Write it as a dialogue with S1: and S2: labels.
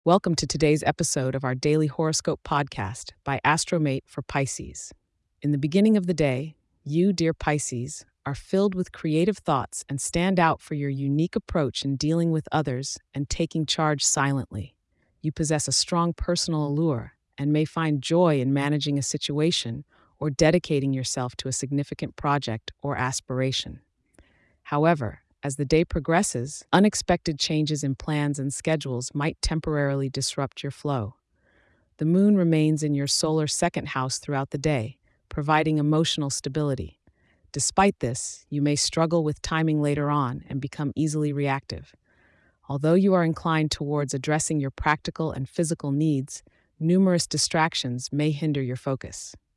S1: Welcome to today's episode of our daily horoscope podcast by Astromate for Pisces. In the beginning of the day, you, dear Pisces, are filled with creative thoughts and stand out for your unique approach in dealing with others and taking charge silently. You possess a strong personal allure and may find joy in managing a situation or dedicating yourself to a significant project or aspiration. However, as the day progresses, unexpected changes in plans and schedules might temporarily disrupt your flow. The moon remains in your solar second house throughout the day, providing emotional stability. Despite this, you may struggle with timing later on and become easily reactive. Although you are inclined towards addressing your practical and physical needs, numerous distractions may hinder your focus.